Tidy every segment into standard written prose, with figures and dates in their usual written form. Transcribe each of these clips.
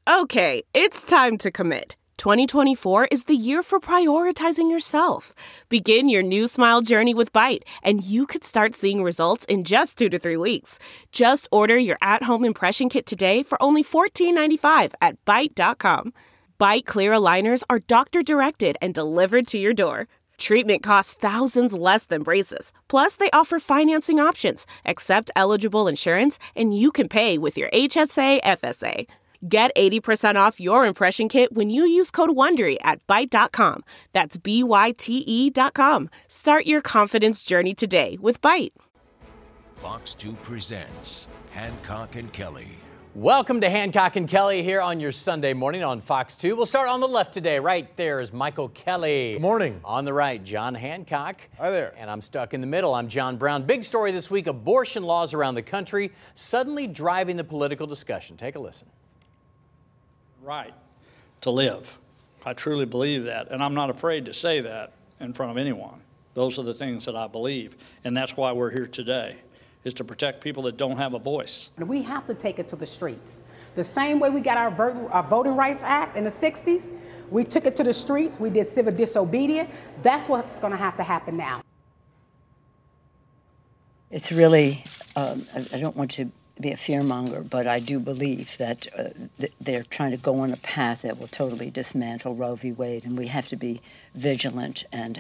Okay, it's time to commit. 2024 is the year for prioritizing yourself. Begin your new smile journey with Byte, and you could start seeing results in just 2 to 3 weeks. Just order your at-home impression kit today for only $14.95 at Byte.com. Byte Clear aligners are doctor-directed and delivered to your door. Treatment costs thousands less than braces. Plus, they offer financing options, accept eligible insurance, and you can pay with your HSA FSA. Get 80% off your impression kit when you use code WONDERY at Byte.com. That's BYTE.com. Start your confidence journey today with Byte. Fox 2 presents Hancock and Kelly. Welcome to Hancock and Kelly here on your Sunday morning on Fox 2. We'll start on the left today. Right there is Michael Kelly. Good morning. On the right, John Hancock. Hi there. And I'm stuck in the middle. I'm John Brown. Big story this week, abortion laws around the country suddenly driving the political discussion. Take a listen. Right to live. I truly believe that, and I'm not afraid to say that in front of anyone. Those are the things that I believe, and that's why we're here today, is to protect people that don't have a voice. We have to take it to the streets. The same way we got our Voting Rights Act in the 60s, we took it to the streets, we did civil disobedience. That's what's going to have to happen now. It's really, I don't want to be a fearmonger, but I do believe that they're trying to go on a path that will totally dismantle Roe v. Wade, and we have to be vigilant and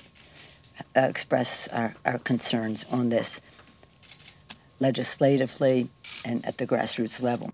express our concerns on this legislatively and at the grassroots level.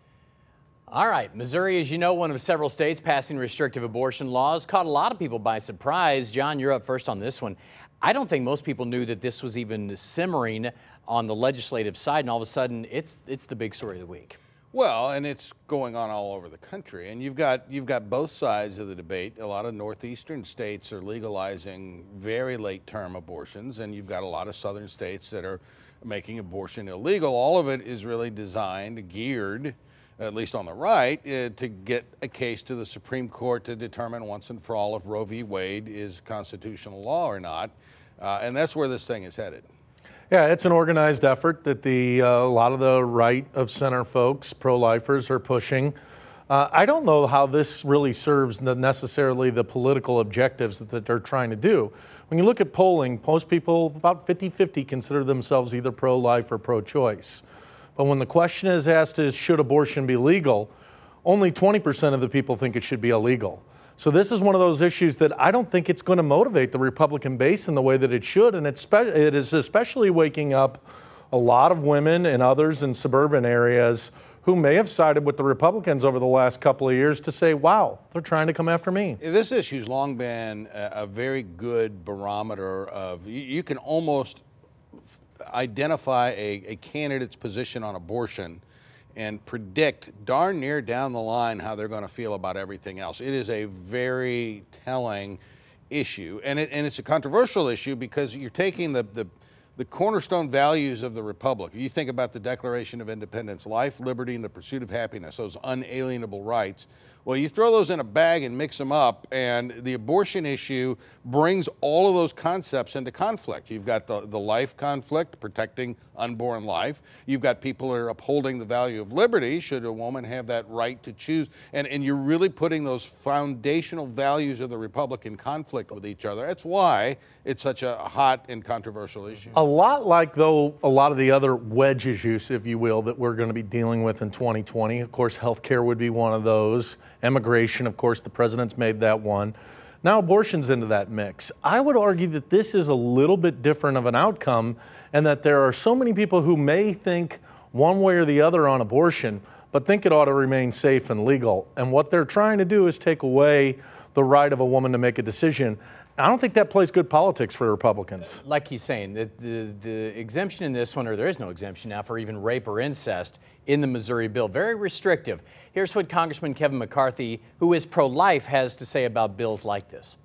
All right, Missouri, as you know, one of several states passing restrictive abortion laws, caught a lot of people by surprise. John, you're up first on this one. I don't think most people knew that this was even simmering on the legislative side, and all of a sudden, it's the big story of the week. Well, and it's going on all over the country, and you've got both sides of the debate. A lot of northeastern states are legalizing very late-term abortions, and you've got a lot of southern states that are making abortion illegal. All of it is really designed, geared, at least on the right, to get a case to the Supreme Court to determine once and for all if Roe v. Wade is constitutional law or not. And that's where this thing is headed. Yeah, it's an organized effort that a lot of the right of center folks, pro-lifers, are pushing. I don't know how this really serves necessarily the political objectives that they're trying to do. When you look at polling, most people, about 50-50, consider themselves either pro-life or pro-choice. But when the question is asked is, should abortion be legal, only 20% of the people think it should be illegal. So this is one of those issues that I don't think it's going to motivate the Republican base in the way that it should, and it is especially waking up a lot of women and others in suburban areas who may have sided with the Republicans over the last couple of years to say, wow, they're trying to come after me. This issue's long been a very good barometer of, you can almost identify a candidate's position on abortion and predict darn near down the line how they're going to feel about everything else. It is a very telling issue, and it's a controversial issue because you're taking the cornerstone values of the Republic. You think about the Declaration of Independence, life, liberty, and the pursuit of happiness, those unalienable rights. Well, you throw those in a bag and mix them up, and the abortion issue brings all of those concepts into conflict. You've got the life conflict, protecting unborn life. You've got people who are upholding the value of liberty, should a woman have that right to choose. And you're really putting those foundational values of the Republic in conflict with each other. That's why it's such a hot and controversial issue. A lot like, though, a lot of the other wedge issues, if you will, that we're going to be dealing with in 2020. Of course, healthcare would be one of those. Immigration, of course, the president's made that one. Now abortion's into that mix. I would argue that this is a little bit different of an outcome, and that there are so many people who may think one way or the other on abortion, but think it ought to remain safe and legal. And what they're trying to do is take away the right of a woman to make a decision. I don't think that plays good politics for Republicans. Like he's saying, the exemption in this one, or there is no exemption now for even rape or incest in the Missouri bill, very restrictive. Here's what Congressman Kevin McCarthy, who is pro-life, has to say about bills like this.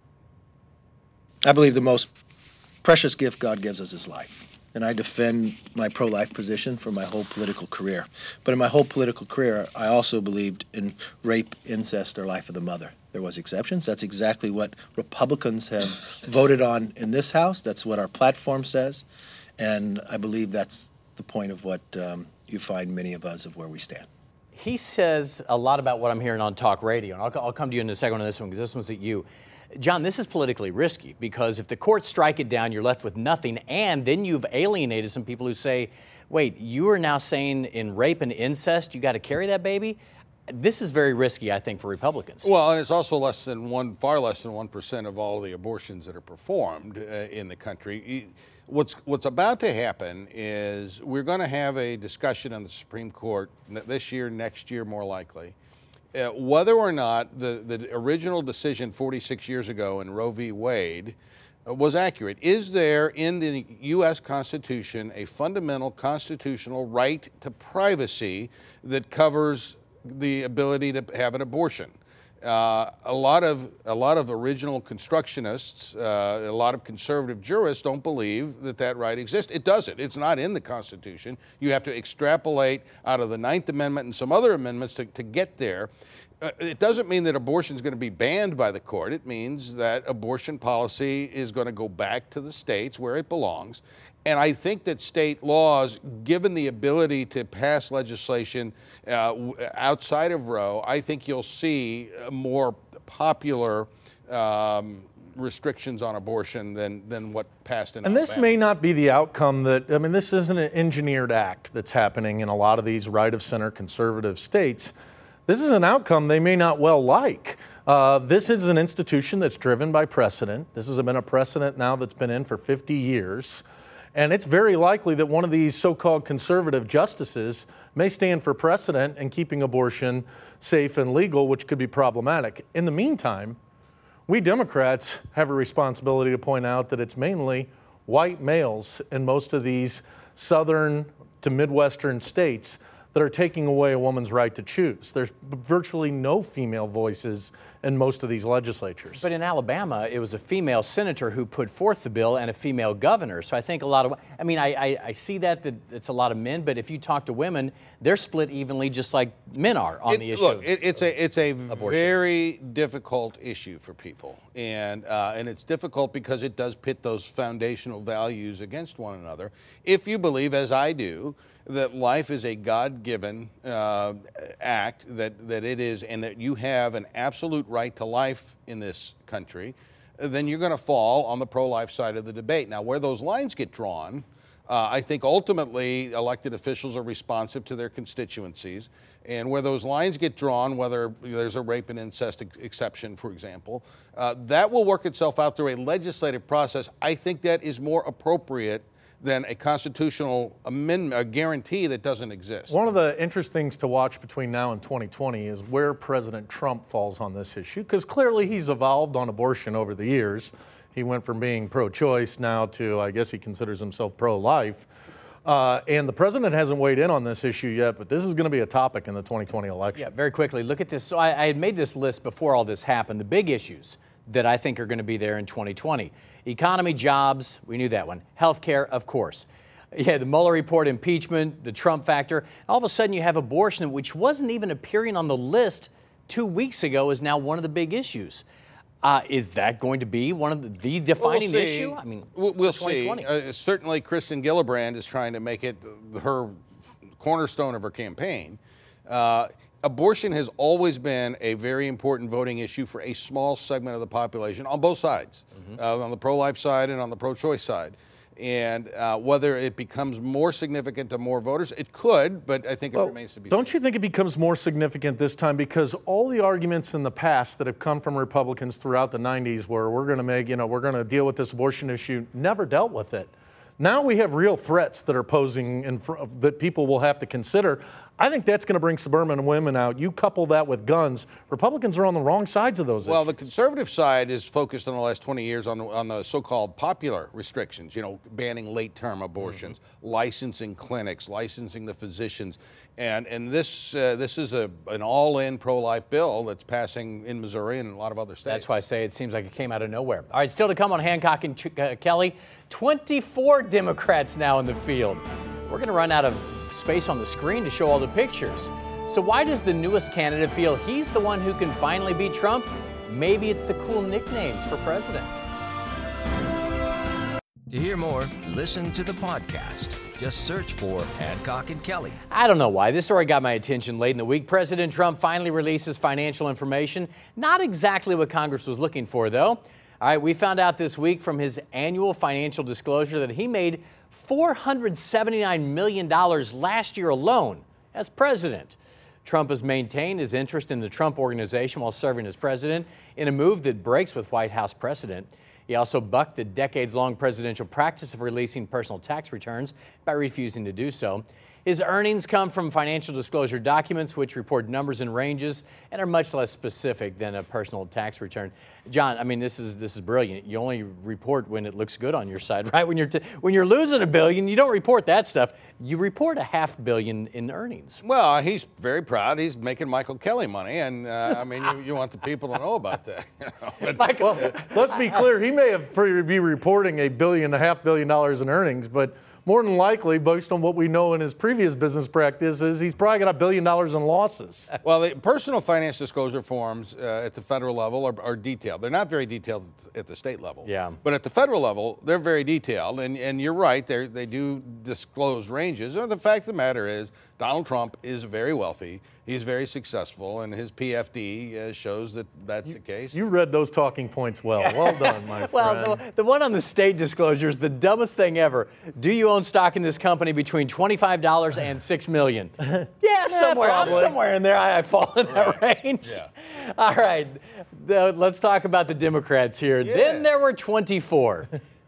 I believe the most precious gift God gives us is life. And I defend my pro-life position for my whole political career. But in my whole political career, I also believed in rape, incest, or life of the mother. There was exceptions. That's exactly what Republicans have voted on in this House. That's what our platform says. And I believe that's the point of what you find many of us of where we stand. he says a lot about what I'm hearing on talk radio, and I'll come to you in a second on this one because this one's at you. John, this is politically risky because if the courts strike it down, you're left with nothing, and then you've alienated some people who say, wait, you are now saying in rape and incest you got to carry that baby? This is very risky, I think, for Republicans. Well, and it's also far less than 1% of all the abortions that are performed in the country. What's about to happen is we're going to have a discussion on the Supreme Court this year, next year, more likely, whether or not the original decision 46 years ago in Roe v. Wade was accurate. Is there in the U.S. Constitution a fundamental constitutional right to privacy that covers the ability to have an abortion? A lot of original constructionists, a lot of conservative jurists don't believe that right exists. It doesn't. It's not in the Constitution. You have to extrapolate out of the Ninth Amendment and some other amendments to get there. It doesn't mean that abortion is going to be banned by the court. It means that abortion policy is going to go back to the states where it belongs. And I think that state laws, given the ability to pass legislation outside of Roe, I think you'll see more popular restrictions on abortion than what passed in Alabama. And this may not be the outcome this isn't an engineered act that's happening in a lot of these right-of-center conservative states. This is an outcome they may not well like. This is an institution that's driven by precedent. This has been a precedent now that's been in for 50 years. And it's very likely that one of these so-called conservative justices may stand for precedent in keeping abortion safe and legal, which could be problematic. In the meantime, we Democrats have a responsibility to point out that it's mainly white males in most of these southern to Midwestern states that are taking away a woman's right to choose. There's virtually no female voices in most of these legislatures. But in Alabama, it was a female senator who put forth the bill and a female governor. So I think I see that it's a lot of men, but if you talk to women, they're split evenly just like men are on the issue. Look, it's a very difficult issue for people. And it's difficult because it does pit those foundational values against one another. If you believe, as I do, that life is a God-given act, that it is, and that you have an absolute right to life in this country, then you're going to fall on the pro-life side of the debate. Now, where those lines get drawn, I think ultimately elected officials are responsive to their constituencies, and where those lines get drawn, whether there's a rape and incest exception, for example, that will work itself out through a legislative process. I think that is more appropriate than a constitutional amendment, a guarantee that doesn't exist. One of the interesting things to watch between now and 2020 is where President Trump falls on this issue, because clearly he's evolved on abortion over the years. He went from being pro-choice now to, I guess he considers himself pro-life. And the president hasn't weighed in on this issue yet, but this is going to be a topic in the 2020 election. Yeah, very quickly, look at this. So I had made this list before all this happened, the big issues that I think are going to be there in 2020. Economy, jobs, we knew that one. Healthcare, of course. Yeah, the Mueller report, impeachment, the Trump factor. All of a sudden you have abortion, which wasn't even appearing on the list 2 weeks ago, is now one of the big issues. Is that going to be one of the defining issue? I mean, we'll see. Certainly Kristen Gillibrand is trying to make it her cornerstone of her campaign. Abortion has always been a very important voting issue for a small segment of the population on both sides, on the pro-life side and on the pro-choice side. And whether it becomes more significant to more voters, it could, but I think it remains to be seen. Don't you think it becomes more significant this time? Because all the arguments in the past that have come from Republicans throughout the 90s where we're going to deal with this abortion issue, never dealt with it. Now we have real threats that are posing that people will have to consider. I think that's going to bring suburban women out. You couple that with guns, Republicans are on the wrong sides of those issues. Well, the conservative side is focused on the last 20 years on the so-called popular restrictions, banning late-term abortions, licensing clinics, licensing the physicians. And this is an all-in pro-life bill that's passing in Missouri and a lot of other states. That's why I say it seems like it came out of nowhere. All right, still to come on Hancock and Kelly, 24 Democrats now in the field. We're going to run out of space on the screen to show all the pictures. So why does the newest candidate feel he's the one who can finally beat Trump? Maybe it's the cool nicknames for president. To hear more, listen to the podcast. Just search for Hancock and Kelly. I don't know why. This story got my attention late in the week. President Trump finally releases financial information. Not exactly what Congress was looking for, though. All right, we found out this week from his annual financial disclosure that he made $479 million last year alone as president. Trump has maintained his interest in the Trump Organization while serving as president in a move that breaks with White House precedent. He also bucked the decades-long presidential practice of releasing personal tax returns by refusing to do so. His earnings come from financial disclosure documents, which report numbers and ranges and are much less specific than a personal tax return. John, I mean, this is brilliant. You only report when it looks good on your side, right? When you're losing $1 billion, you don't report that stuff. You report $500 million in earnings. Well, he's very proud. He's making Michael Kelly money, and I mean, you want the people to know about that. Well, let's be clear. He may have be reporting $1.5 billion in earnings, but more than likely, based on what we know in his previous business practices, he's probably got $1 billion in losses. Well, the personal finance disclosure forms at the federal level are detailed. They're not very detailed at the state level. Yeah. But at the federal level, they're very detailed. And you're right, they do disclose ranges. The fact of the matter is, Donald Trump is very wealthy. He's very successful, and his PFD shows that that's the case. You read those talking points well. Well done, my friend. Well, the one on the state disclosure is the dumbest thing ever. Do you own stock in this company between $25 and $6 million? Yeah, somewhere in there. I fall in that range. Yeah. All right, let's talk about the Democrats here. Yeah. Then there were 24.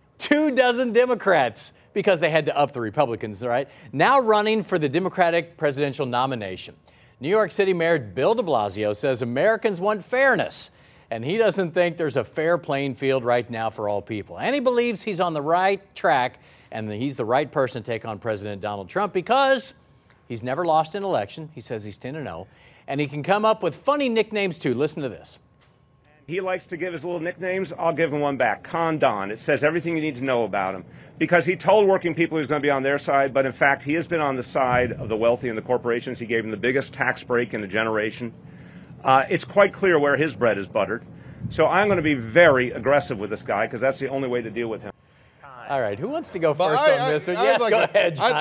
24 Democrats, because they had to up the Republicans, right? Now running for the Democratic presidential nomination. New York City Mayor Bill de Blasio says Americans want fairness, and he doesn't think there's a fair playing field right now for all people. And he believes he's on the right track and that he's the right person to take on President Donald Trump because he's never lost an election. He says he's 10-0, and he can come up with funny nicknames too. Listen to this. He likes to give his little nicknames. I'll give him one back. Con Don. It says everything you need to know about him. Because he told working people he was going to be on their side, but in fact, he has been on the side of the wealthy and the corporations. He gave them the biggest tax break in a generation. It's quite clear where his bread is buttered. So I'm going to be very aggressive with this guy because that's the only way to deal with him. All right, who wants to go first on this? Yes, go ahead, John.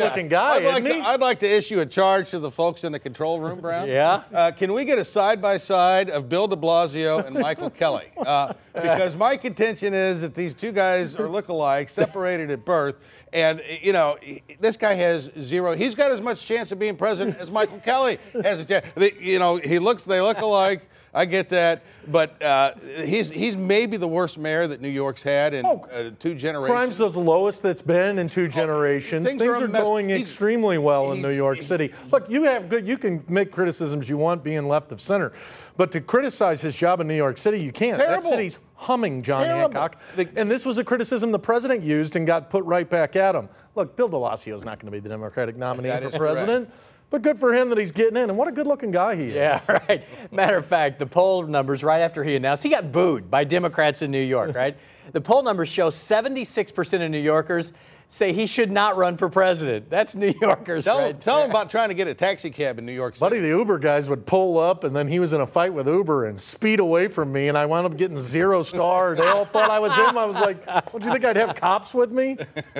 I'd like to issue a charge to the folks in the control room, Brown. Yeah? Can we get a side-by-side of Bill de Blasio and Michael Kelly? Because my contention is that these two guys are look-alike, separated at birth. And, you know, this guy has zero. He's got as much chance of being president as Michael Kelly has a chance. You know, they look alike. I get that, but he's maybe the worst mayor that New York's had in 2 generations. Crime's the lowest that's been in 2 generations. Things are going extremely well in New York City. Look, you can make criticisms you want being left of center, but to criticize his job in New York City, you can't. Terrible. That city's humming, John Hancock. And this was a criticism the president used and got put right back at him. Look, Bill de Blasio is not going to be the Democratic nominee for president. Correct. But good for him that he's getting in, and what a good-looking guy he is. Yeah, right. Matter of fact, the poll numbers right after he announced, he got booed by Democrats in New York, right? The poll numbers show 76% of New Yorkers say he should not run for president. That's New Yorkers, right? Tell him about trying to get a taxi cab in New York City. Buddy, the Uber guys would pull up, and then he was in a fight with Uber and speed away from me, and I wound up getting 0 star. They all thought I was him. I was like, don't you think I'd have cops with me?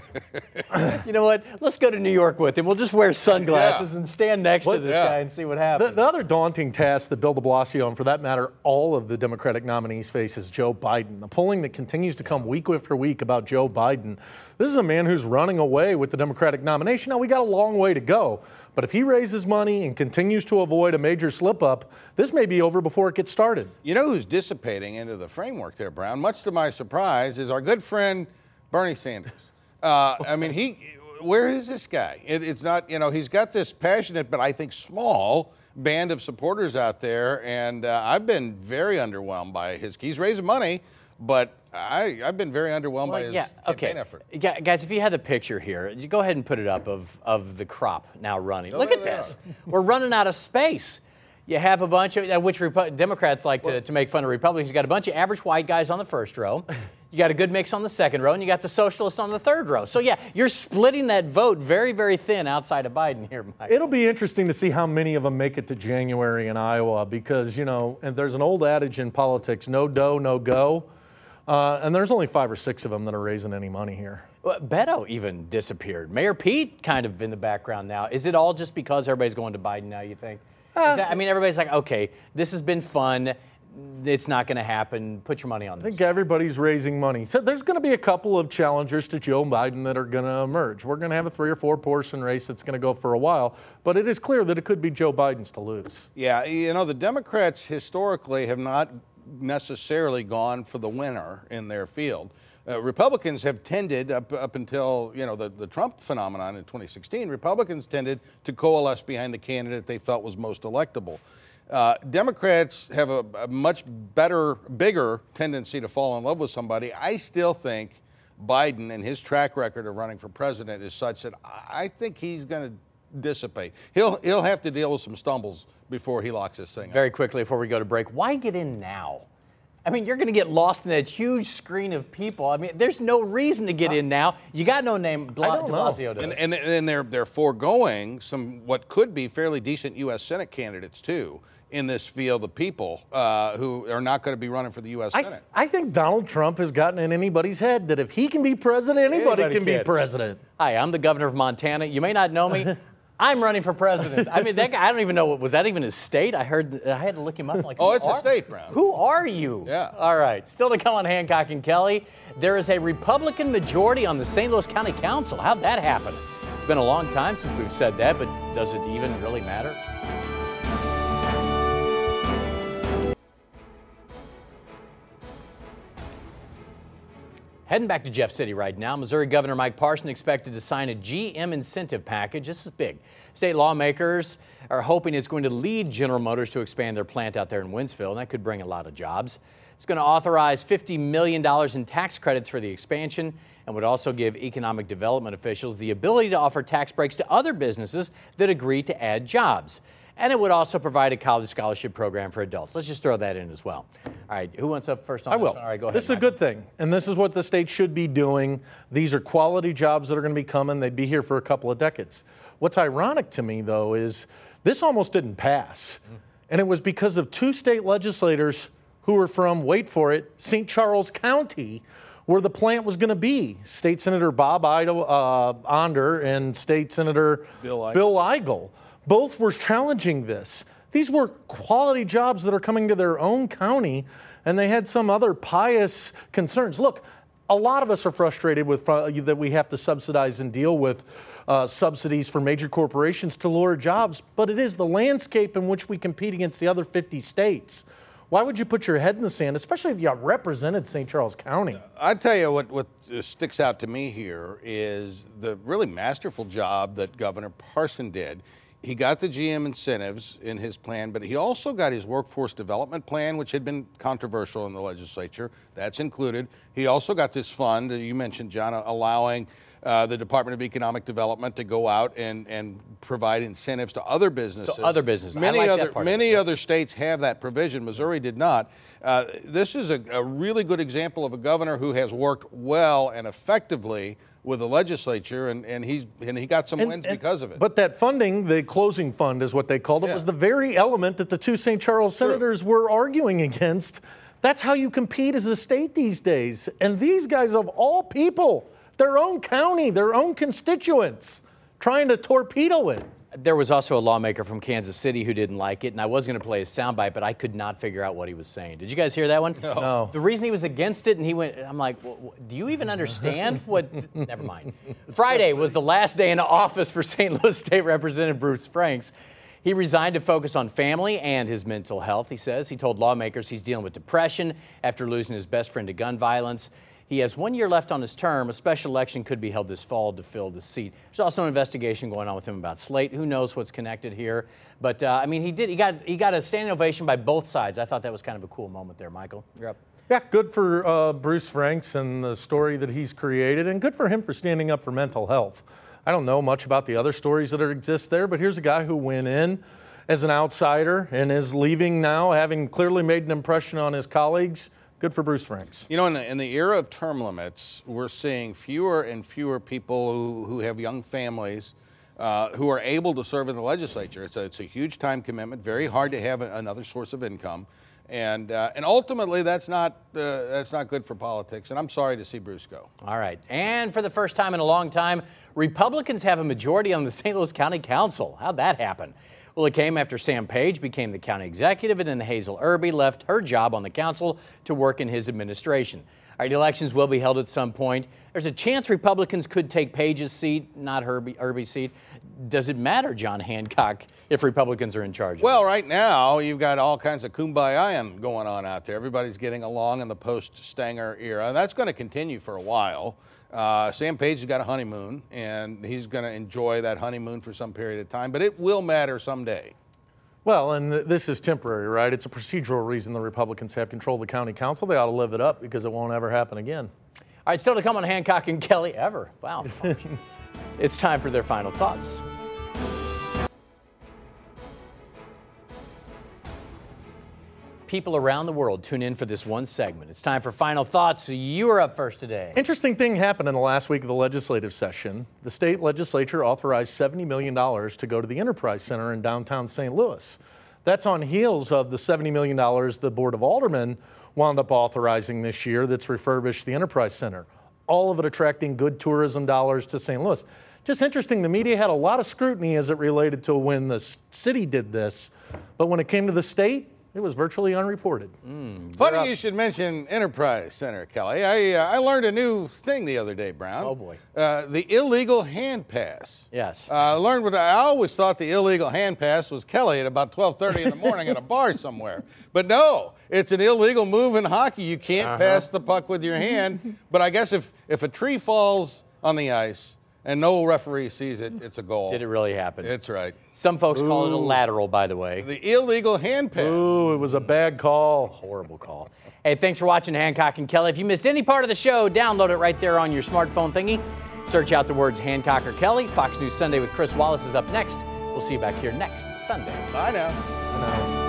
You know what? Let's go to New York with him. We'll just wear sunglasses and stand next to this guy and see what happens. The other daunting task that Bill de Blasio, and for that matter, all of the Democratic nominees face is Joe Biden. The polling that continues to come week after week about Joe Biden. This is a man who's running away with the Democratic nomination. Now, we got a long way to go, but if he raises money and continues to avoid a major slip-up, this may be over before it gets started. You know who's dissipating into the framework there, Brown, much to my surprise, is our good friend Bernie Sanders. I mean, where is this guy? It's not, you know, he's got this passionate, but I think small band of supporters out there, and I've been very underwhelmed by he's raising money, but I've been very underwhelmed by his campaign effort. Yeah, guys, if you had the picture here, you go ahead and put it up of the crop now running. Look at this. We're running out of space. You have a bunch of, which Democrats like to make fun of Republicans. You got a bunch of average white guys on the first row. You got a good mix on the second row, and you got the socialists on the third row. So, yeah, you're splitting that vote very, very thin outside of Biden here, Mike. It'll be interesting to see how many of them make it to January in Iowa because, you know, and there's an old adage in politics, no dough, no go. And there's only 5 or 6 of them that are raising any money here. Well, Beto even disappeared. Mayor Pete kind of in the background now. Is it all just because everybody's going to Biden now, you think? Everybody's like, okay, this has been fun. It's not going to happen. Put your money on this. I think everybody's raising money. So there's going to be a couple of challengers to Joe Biden that are going to emerge. We're going to have a 3 or 4 person race that's going to go for a while, but it is clear that it could be Joe Biden's to lose. Yeah, the Democrats historically have not necessarily gone for the winner in their field. Republicans have tended, up until the Trump phenomenon in 2016, Republicans tended to coalesce behind the candidate they felt was most electable. Democrats have a much bigger tendency to fall in love with somebody. I still think Biden and his track record of running for president is such that I think he's going to dissipate. He'll have to deal with some stumbles before he locks this thing up. Very quickly before we go to break, why get in now? I mean, you're going to get lost in that huge screen of people. I mean, there's no reason to get in now. You got no name. De Blasio does. And they're foregoing some what could be fairly decent U.S. Senate candidates too in this field of people who are not going to be running for the U.S. Senate. I think Donald Trump has gotten in anybody's head that if he can be president, anybody can be president. Hi, I'm the governor of Montana. You may not know me. I'm running for president. I mean, that guy, I don't even know, was that even his state? I heard, I had to look him up. Like, it's a state, Brown. Who are you? Yeah. All right, still to come on Hancock and Kelly. There is a Republican majority on the St. Louis County Council. How'd that happen? It's been a long time since we've said that, but does it even really matter? Heading back to Jeff City right now, Missouri Governor Mike Parson expected to sign a GM incentive package. This is big. State lawmakers are hoping it's going to lead General Motors to expand their plant out there in Wentzville, and that could bring a lot of jobs. It's going to authorize $50 million in tax credits for the expansion and would also give economic development officials the ability to offer tax breaks to other businesses that agree to add jobs. And it would also provide a college scholarship program for adults. Let's just throw that in as well. All right, who wants up first on this one? All right, go ahead. This is a good thing, and this is what the state should be doing. These are quality jobs that are going to be coming. They'd be here for a couple of decades. What's ironic to me, though, is this almost didn't pass, and it was because of 2 state legislators who were from, wait for it, St. Charles County, where the plant was going to be. State Senator Bob Onder and State Senator Bill Eigel. Both were challenging this. These were quality jobs that are coming to their own county, and they had some other pious concerns. Look, a lot of us are frustrated with that we have to subsidize and deal with subsidies for major corporations to lure jobs, but it is the landscape in which we compete against the other 50 states. Why would you put your head in the sand, especially if you represented St. Charles County? I tell you what sticks out to me here is the really masterful job that Governor Parson did. He got the GM incentives in his plan, but he also got his workforce development plan, which had been controversial in the legislature. That's included. He also got this fund, you mentioned, John, allowing the Department of Economic Development to go out and provide incentives to other businesses. So other businesses. Many other states have that provision. Missouri did not. This is a really good example of a governor who has worked well and effectively with the legislature, and he got some wins because of it. But that funding, the closing fund is what they called it, was the very element that the 2 St. Charles senators were arguing against. That's how you compete as a state these days. And these guys, of all people, their own county, their own constituents, trying to torpedo it. There was also a lawmaker from Kansas City who didn't like it, and I was going to play his soundbite, but I could not figure out what he was saying. Did you guys hear that one? No. The reason he was against it, and he went, I'm like, do you even understand what? Never mind. Friday was the last day in office for St. Louis State Representative Bruce Franks. He resigned to focus on family and his mental health, he says. He told lawmakers he's dealing with depression after losing his best friend to gun violence. He has 1 year left on his term. A special election could be held this fall to fill the seat. There's also an investigation going on with him about Slate. Who knows what's connected here? But I mean, he got a standing ovation by both sides. I thought that was kind of a cool moment there, Michael. You're up. Yeah, good for Bruce Franks and the story that he's created, and good for him for standing up for mental health. I don't know much about the other stories that exist there, but here's a guy who went in as an outsider and is leaving now, having clearly made an impression on his colleagues. Good for Bruce Franks. You know, in the era of term limits, we're seeing fewer and fewer people who have young families who are able to serve in the legislature. It's a huge time commitment, very hard to have another source of income. And ultimately, that's not good for politics, and I'm sorry to see Bruce go. All right, and for the first time in a long time, Republicans have a majority on the St. Louis County Council. How'd that happen? Well, it came after Sam Page became the county executive, and then Hazel Irby left her job on the council to work in his administration. All right, elections will be held at some point. There's a chance Republicans could take Page's seat, not Irby's seat. Does it matter, John Hancock, if Republicans are in charge? Well, right now, you've got all kinds of kumbaya going on out there. Everybody's getting along in the post-Stanger era, and that's going to continue for a while. Sam Page has got a honeymoon, and he's going to enjoy that honeymoon for some period of time, but it will matter someday. Well, and this is temporary, right? It's a procedural reason the Republicans have control of the county council. They ought to live it up because it won't ever happen again. All right, still to come on Hancock and Kelly ever. Wow. It's time for their final thoughts. People around the world tune in for this one segment. It's time for Final Thoughts. You are up first today. Interesting thing happened in the last week of the legislative session. The state legislature authorized $70 million to go to the Enterprise Center in downtown St. Louis. That's on heels of the $70 million the Board of Aldermen wound up authorizing this year that's refurbished the Enterprise Center. All of it attracting good tourism dollars to St. Louis. Just interesting, the media had a lot of scrutiny as it related to when the city did this, but when it came to the state, it was virtually unreported. Funny you should mention Enterprise Center, Kelly. I learned a new thing the other day, Brown. Oh, boy. The illegal hand pass. Yes. I learned what I always thought the illegal hand pass was Kelly at about 12:30 in the morning at a bar somewhere. But no, it's an illegal move in hockey. You can't pass the puck with your hand. But I guess if a tree falls on the ice and no referee sees it, it's a goal. Did it really happen? It's right. Some folks call it a lateral, by the way. The illegal hand pass. Ooh, it was a bad call. Horrible call. Hey, thanks for watching Hancock and Kelly. If you missed any part of the show, download it right there on your smartphone thingy. Search out the words Hancock or Kelly. Fox News Sunday with Chris Wallace is up next. We'll see you back here next Sunday. Bye now. Bye now.